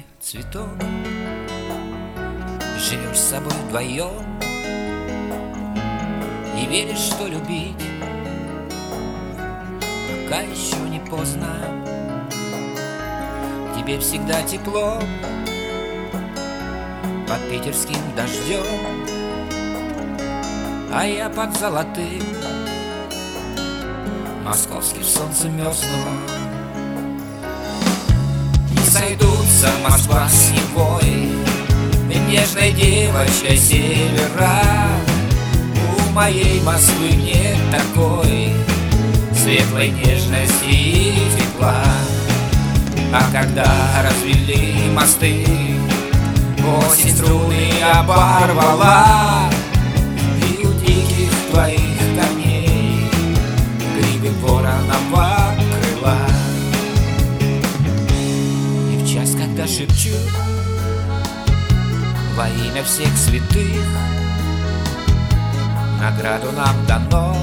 дорогой цветок, живешь с собой вдвоем и веришь, что любить пока еще не поздно. Тебе всегда тепло под питерским дождем, а я под золотым московским солнцем мерзну. Не сойдутся Москва с Невой, нежной девочкой севера. У моей Москвы нет такой светлой нежности и тепла. А когда развели мосты, осень струны оборвала, и у диких твоих коней грибы воронова крыла. И в час, когда шепчу во имя всех святых, награду нам дано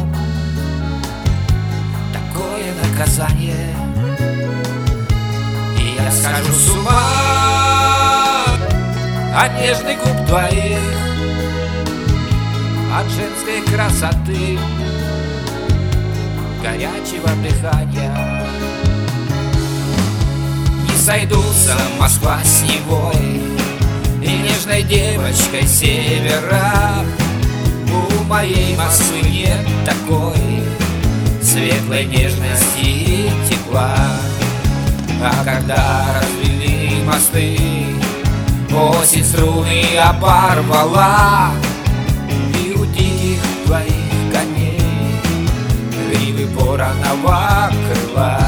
такое наказание, и я схожу с ума от нежных губ твоих, от женской красоты, горячего дыхания. Не сойдутся Москва с Невой и нежной девочкой севера. У моей Москвы нет такой светлой нежности и тепла. А когда развели мосты, осень струны оборвала, и у диких твоих коней гривы воронова крыла.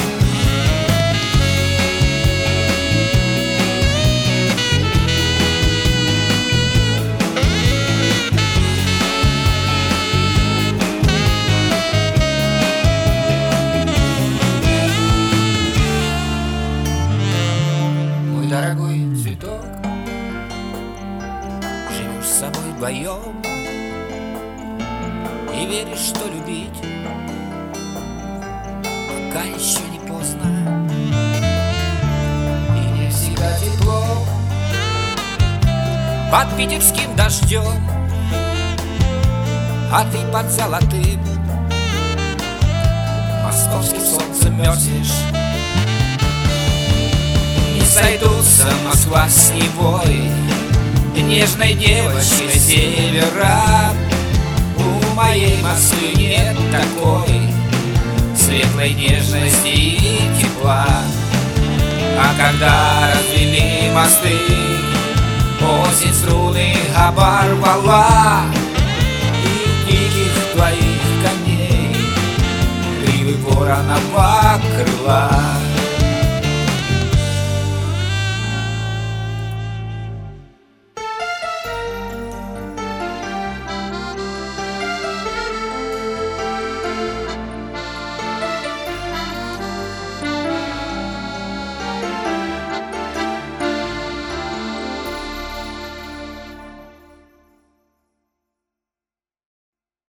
Дорогой цветок, живешь с собой вдвоем и веришь, что любить пока еще не поздно. И не всегда тепло под питерским дождем, а ты под золотым московским солнцем мерзнешь. Сойдутся Москва с Невой, нежной девочкой севера. У моей Москвы нет такой светлой нежности и тепла. А когда развели мосты, осень струны оборвала, и у диких твоих коней гривы воронова крыла.